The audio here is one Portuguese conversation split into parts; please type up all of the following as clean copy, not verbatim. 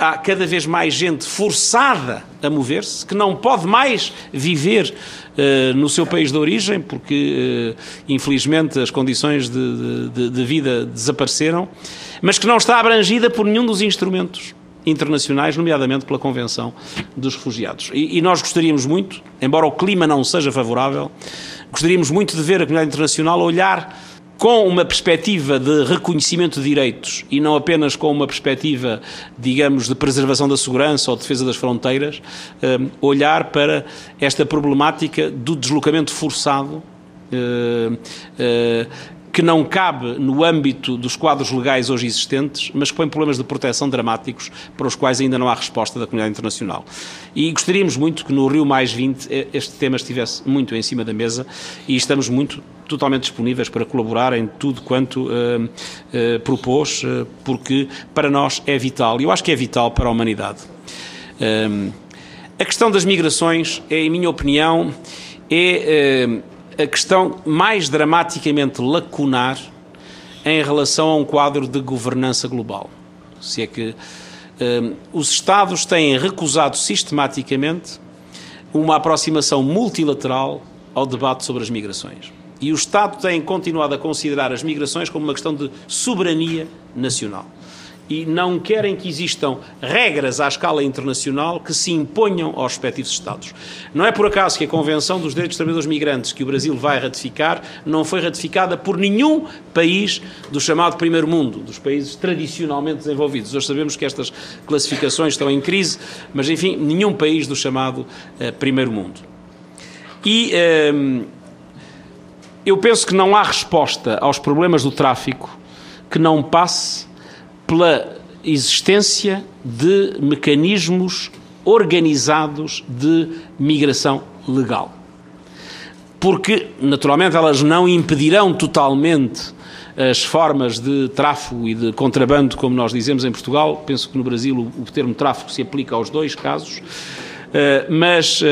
há cada vez mais gente forçada a mover-se, que não pode mais viver no seu país de origem, porque, infelizmente, as condições de vida desapareceram, mas que não está abrangida por nenhum dos instrumentos internacionais, nomeadamente pela Convenção dos Refugiados. E nós gostaríamos muito, embora o clima não seja favorável, gostaríamos muito de ver a comunidade internacional olhar com uma perspectiva de reconhecimento de direitos e não apenas com uma perspectiva, digamos, de preservação da segurança ou de defesa das fronteiras, olhar para esta problemática do deslocamento forçado, que não cabe no âmbito dos quadros legais hoje existentes, mas que põe problemas de proteção dramáticos para os quais ainda não há resposta da comunidade internacional. E gostaríamos muito que no Rio+20 este tema estivesse muito em cima da mesa e estamos totalmente disponíveis para colaborar em tudo quanto propôs, porque para nós é vital, e eu acho que é vital para a humanidade. A questão das migrações, em minha opinião, é a questão mais dramaticamente lacunar em relação a um quadro de governança global. Se é que os Estados têm recusado sistematicamente uma aproximação multilateral ao debate sobre as migrações. E o Estado tem continuado a considerar as migrações como uma questão de soberania nacional. E não querem que existam regras à escala internacional que se imponham aos respectivos Estados. Não é por acaso que a Convenção dos Direitos dos Trabalhadores Migrantes, que o Brasil vai ratificar, não foi ratificada por nenhum país do chamado Primeiro Mundo, dos países tradicionalmente desenvolvidos. Hoje sabemos que estas classificações estão em crise, mas, enfim, nenhum país do chamado Primeiro Mundo. E eu penso que não há resposta aos problemas do tráfico que não passe pela existência de mecanismos organizados de migração legal. Porque, naturalmente, elas não impedirão totalmente as formas de tráfico e de contrabando, como nós dizemos em Portugal. Penso que no Brasil o termo tráfico se aplica aos dois casos, mas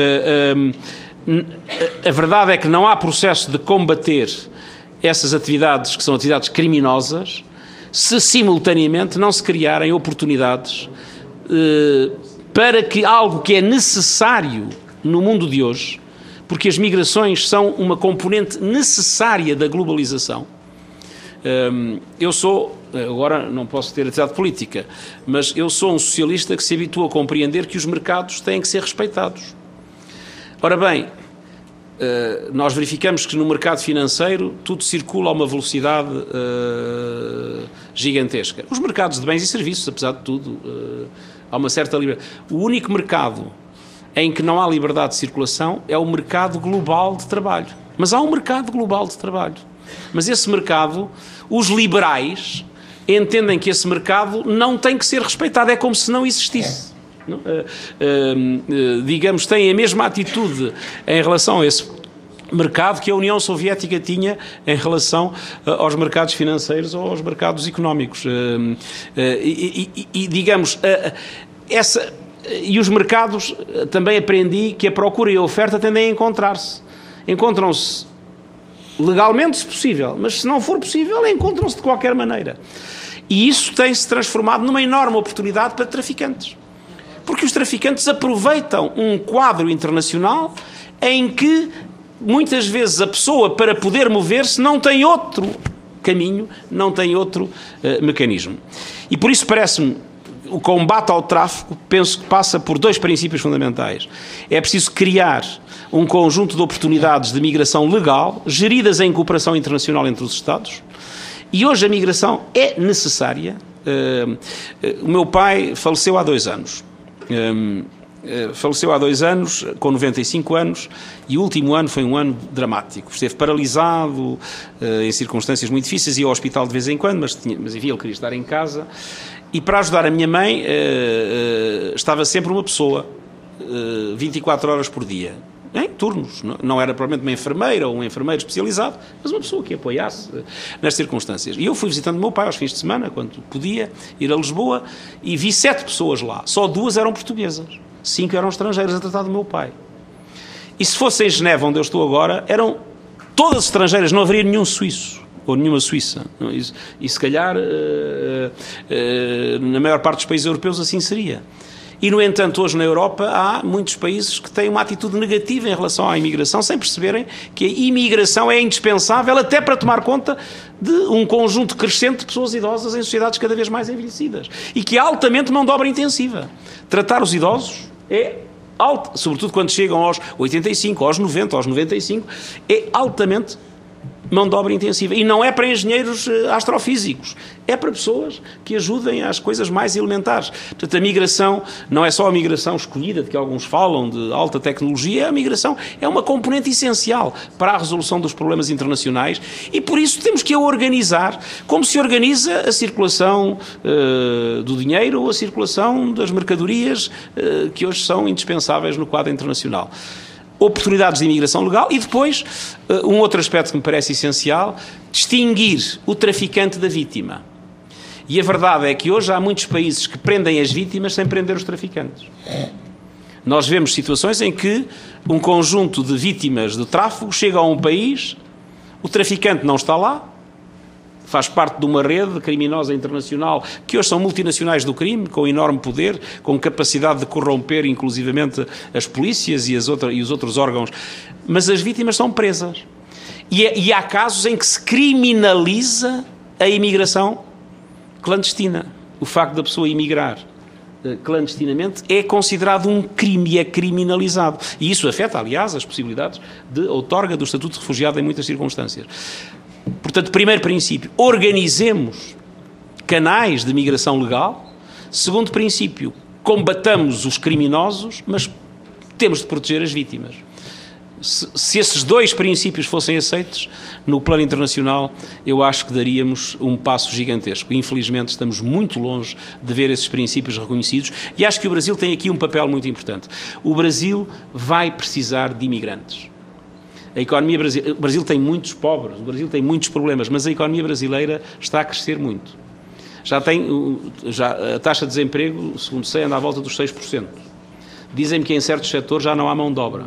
a verdade é que não há processo de combater essas atividades que são atividades criminosas se simultaneamente não se criarem oportunidades para que algo que é necessário no mundo de hoje, porque as migrações são uma componente necessária da globalização. Eu sou, agora não posso ter atividade política, mas eu sou um socialista que se habitua a compreender que os mercados têm que ser respeitados. Ora bem, nós verificamos que no mercado financeiro tudo circula a uma velocidade gigantesca. Os mercados de bens e serviços, apesar de tudo, há uma certa liberdade. O único mercado em que não há liberdade de circulação é o mercado global de trabalho. Mas há um mercado global de trabalho. Mas esse mercado, os liberais entendem que esse mercado não tem que ser respeitado, é como se não existisse. Digamos, têm a mesma atitude em relação a esse mercado que a União Soviética tinha em relação aos mercados financeiros ou aos mercados económicos. Digamos, e os mercados, também aprendi que a procura e a oferta tendem a encontrar-se. Encontram-se legalmente, se possível, mas se não for possível, encontram-se de qualquer maneira. E isso tem-se transformado numa enorme oportunidade para traficantes. Porque os traficantes aproveitam um quadro internacional em que, muitas vezes, a pessoa, para poder mover-se, não tem outro caminho, não tem outro mecanismo. E por isso parece-me, o combate ao tráfico, penso que passa por dois princípios fundamentais. É preciso criar um conjunto de oportunidades de migração legal, geridas em cooperação internacional entre os Estados, e hoje a migração é necessária. O meu pai faleceu há 2 anos. Faleceu há 2 anos, com 95 anos, e o último ano foi um ano dramático. Esteve paralisado, em circunstâncias muito difíceis, ia ao hospital de vez em quando, mas enfim, ele queria estar em casa. E para ajudar a minha mãe, estava sempre uma pessoa, 24 horas por dia, em turnos. Não era provavelmente uma enfermeira ou um enfermeiro especializado, mas uma pessoa que apoiasse nas circunstâncias. E eu fui visitando o meu pai aos fins de semana, quando podia ir a Lisboa, e vi 7 pessoas lá. Só 2 eram portuguesas, 5 eram estrangeiras a tratar do meu pai. E se fosse em Geneva, onde eu estou agora, eram todas estrangeiras, não haveria nenhum suíço. ou nenhuma Suíça. E se calhar, na maior parte dos países europeus, assim seria. E, no entanto, hoje na Europa há muitos países que têm uma atitude negativa em relação à imigração, sem perceberem que a imigração é indispensável até para tomar conta de um conjunto crescente de pessoas idosas em sociedades cada vez mais envelhecidas. E que é altamente mão de obra intensiva. Tratar os idosos é alto, sobretudo quando chegam aos 85, aos 90, aos 95, é altamente mão de obra intensiva. E não é para engenheiros astrofísicos, é para pessoas que ajudem às coisas mais elementares. Portanto, a migração não é só a migração escolhida, de que alguns falam, de alta tecnologia, a migração é uma componente essencial para a resolução dos problemas internacionais e, por isso, temos que a organizar como se organiza a circulação do dinheiro ou a circulação das mercadorias que hoje são indispensáveis no quadro internacional. Oportunidades de imigração legal e depois, um outro aspecto que me parece essencial, distinguir o traficante da vítima. E a verdade é que hoje há muitos países que prendem as vítimas sem prender os traficantes. Nós vemos situações em que um conjunto de vítimas de tráfico chega a um país, o traficante não está lá, faz parte de uma rede criminosa internacional, que hoje são multinacionais do crime, com enorme poder, com capacidade de corromper inclusivamente as polícias e os outros órgãos, mas as vítimas são presas. E há casos em que se criminaliza a imigração clandestina. O facto da pessoa emigrar clandestinamente é considerado um crime e é criminalizado. E isso afeta, aliás, as possibilidades de outorga do estatuto de refugiado em muitas circunstâncias. Portanto, primeiro princípio, organizemos canais de migração legal. Segundo princípio, combatamos os criminosos, mas temos de proteger as vítimas. Se esses dois princípios fossem aceitos, no plano internacional, eu acho que daríamos um passo gigantesco. Infelizmente, estamos muito longe de ver esses princípios reconhecidos e acho que o Brasil tem aqui um papel muito importante. O Brasil vai precisar de imigrantes. A economia brasileira, o Brasil tem muitos pobres, o Brasil tem muitos problemas, mas a economia brasileira está a crescer muito. Já a taxa de desemprego, segundo sei, anda à volta dos 6%. Dizem-me que em certos setores já não há mão de obra.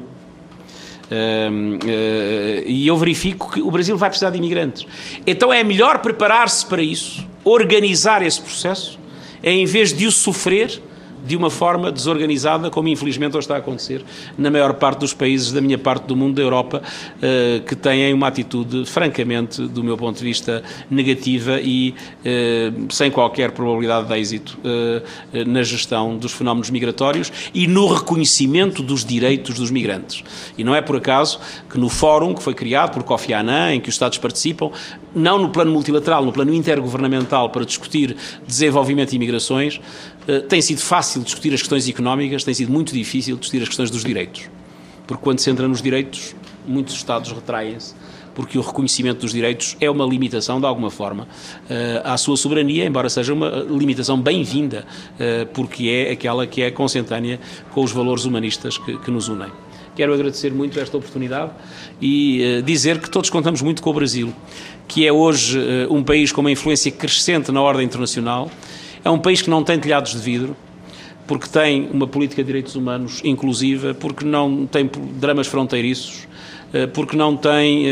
E eu verifico que o Brasil vai precisar de imigrantes. Então é melhor preparar-se para isso, organizar esse processo, em vez de o sofrer de uma forma desorganizada, como infelizmente hoje está a acontecer na maior parte dos países da minha parte do mundo, da Europa, que têm uma atitude, francamente, do meu ponto de vista, negativa e sem qualquer probabilidade de êxito na gestão dos fenómenos migratórios e no reconhecimento dos direitos dos migrantes. E não é por acaso que no fórum que foi criado por Kofi Annan, em que os Estados participam, não no plano multilateral, no plano intergovernamental, para discutir desenvolvimento e imigrações, tem sido fácil discutir as questões económicas, tem sido muito difícil discutir as questões dos direitos. Porque quando se entra nos direitos, muitos Estados retraem-se, porque o reconhecimento dos direitos é uma limitação, de alguma forma, à sua soberania, embora seja uma limitação bem-vinda, porque é aquela que é consentânea com os valores humanistas que nos unem. Quero agradecer muito esta oportunidade e dizer que todos contamos muito com o Brasil, que é hoje um país com uma influência crescente na ordem internacional. É um país que não tem telhados de vidro, porque tem uma política de direitos humanos inclusiva, porque não tem dramas fronteiriços, porque não tem,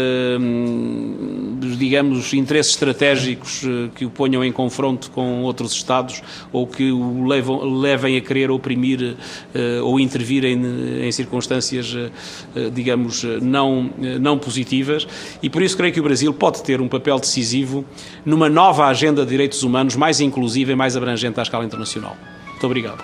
digamos, interesses estratégicos que o ponham em confronto com outros Estados ou que o levem a querer oprimir ou intervir em circunstâncias, digamos, não positivas. E por isso creio que o Brasil pode ter um papel decisivo numa nova agenda de direitos humanos mais inclusiva e mais abrangente à escala internacional. Muito obrigado.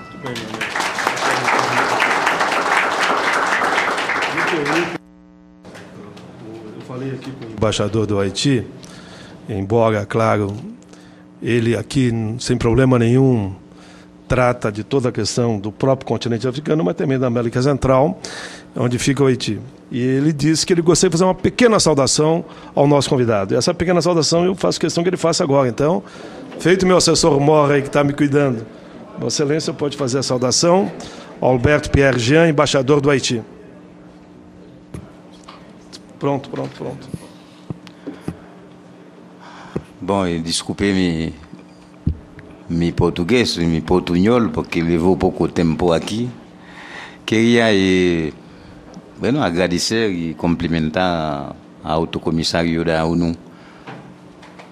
Falei aqui com o embaixador do Haiti, embora, claro, ele aqui, sem problema nenhum, trata de toda a questão do próprio continente africano, mas também da América Central, onde fica o Haiti. E ele disse que ele gostaria de fazer uma pequena saudação ao nosso convidado. E essa pequena saudação eu faço questão que ele faça agora. Então, feito meu assessor Mora aí que está me cuidando, Vossa Excelência pode fazer a saudação ao Alberto Pierre Jean, embaixador do Haiti. Pronto. Bom, desculpe mi português, mi portunhol, porque levou pouco tempo aqui. Queria agradecer e cumprimentar ao Alto Comissário da ONU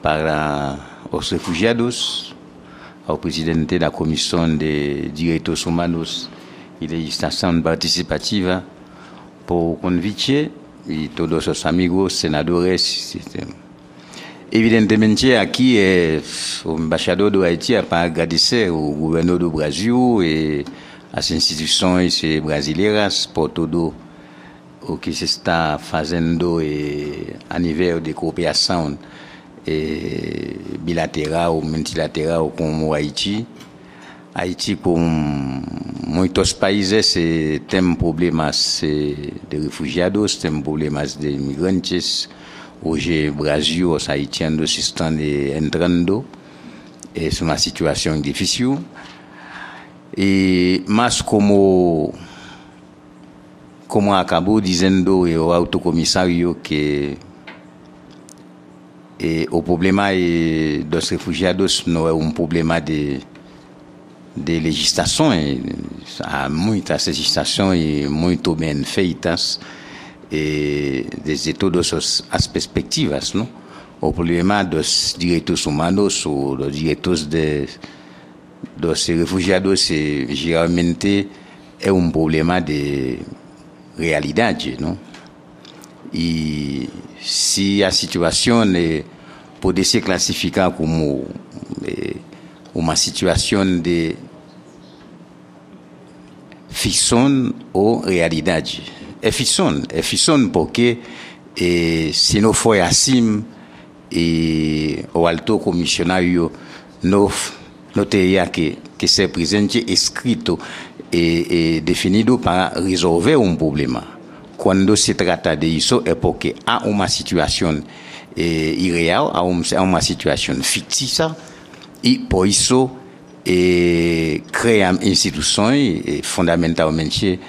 para os refugiados, ao presidente da Comissão de Direitos Humanos e Legislação Participativa, por convite e todos os amigos senadores. Evidentemente, aqui o embaixador do Haiti para agradecer ao governo do Brasil e as instituições brasileiras por tudo o que se está fazendo a nível de cooperação bilateral ou multilateral com o Haiti. Haiti, com muitos países, tem problemas de refugiados, tem problemas de imigrantes. Hoje, o Brasil, os haitianos estão entrando. É uma situação difícil. Mas como acabou dizendo o alto comissário, que o problema dos refugiados não é um problema de legislação. Há muitas legislações muito bem feitas desde todas as perspectivas, não? O problema dos direitos humanos ou dos direitos dos refugiados geralmente é um problema de realidade, não? E se a situação pode se classificar como uma situação de ficção ou realidade. É ficção porque se não foi assim, o alto comissionário não teria que ser presente, escrito e definido para resolver um problema. Quando se trata disso é porque há uma situação irreal, há uma situação fictícia e por isso cria instituições, fundamentalmente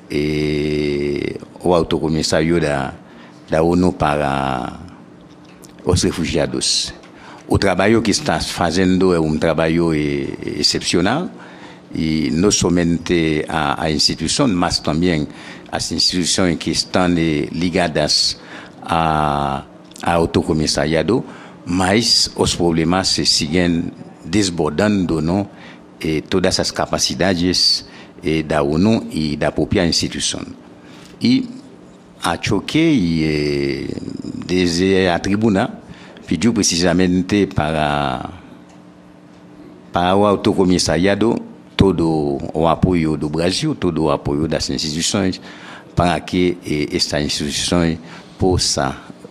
o alto comissário da ONU para os refugiados. O trabalho que está fazendo é um trabalho excepcional, e não somente a instituição, mas também as instituições que estão ligadas ao alto comissariado, mas os problemas se seguem desbordando, não? Todas as capacidades da ONU e da própria instituição. E a Choquei, desde a tribuna, pediu precisamente para o alto comissariado todo o apoio do Brasil, todo o apoio das instituições, para que estas instituições possam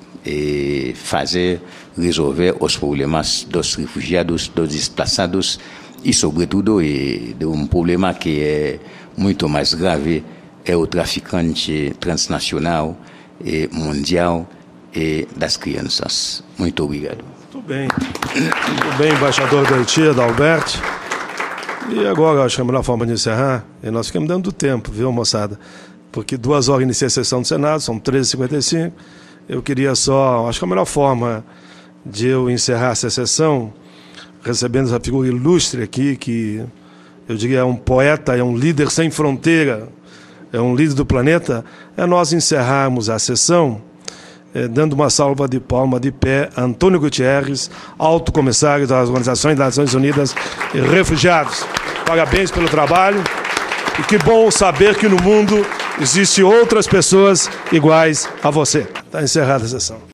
resolver os problemas dos refugiados, dos desplaçados e, sobretudo, de um problema que é muito mais grave, é o traficante transnacional e mundial das crianças. Muito obrigado. Muito bem, embaixador do Haiti, Adalberto. E agora, acho que a melhor forma de encerrar, e nós ficamos dando do tempo, viu, moçada? Porque 2 horas inicia a sessão do Senado, são 13h55. Eu queria só, acho que a melhor forma de eu encerrar essa sessão, recebendo essa figura ilustre aqui, que eu diria é um poeta, é um líder sem fronteira, é um líder do planeta, é nós encerrarmos a sessão dando uma salva de palma de pé a Antônio Gutierrez, alto comissário das Organizações das Nações Unidas e Refugiados. Parabéns pelo trabalho e que bom saber que no mundo existem outras pessoas iguais a você. Está encerrada a sessão.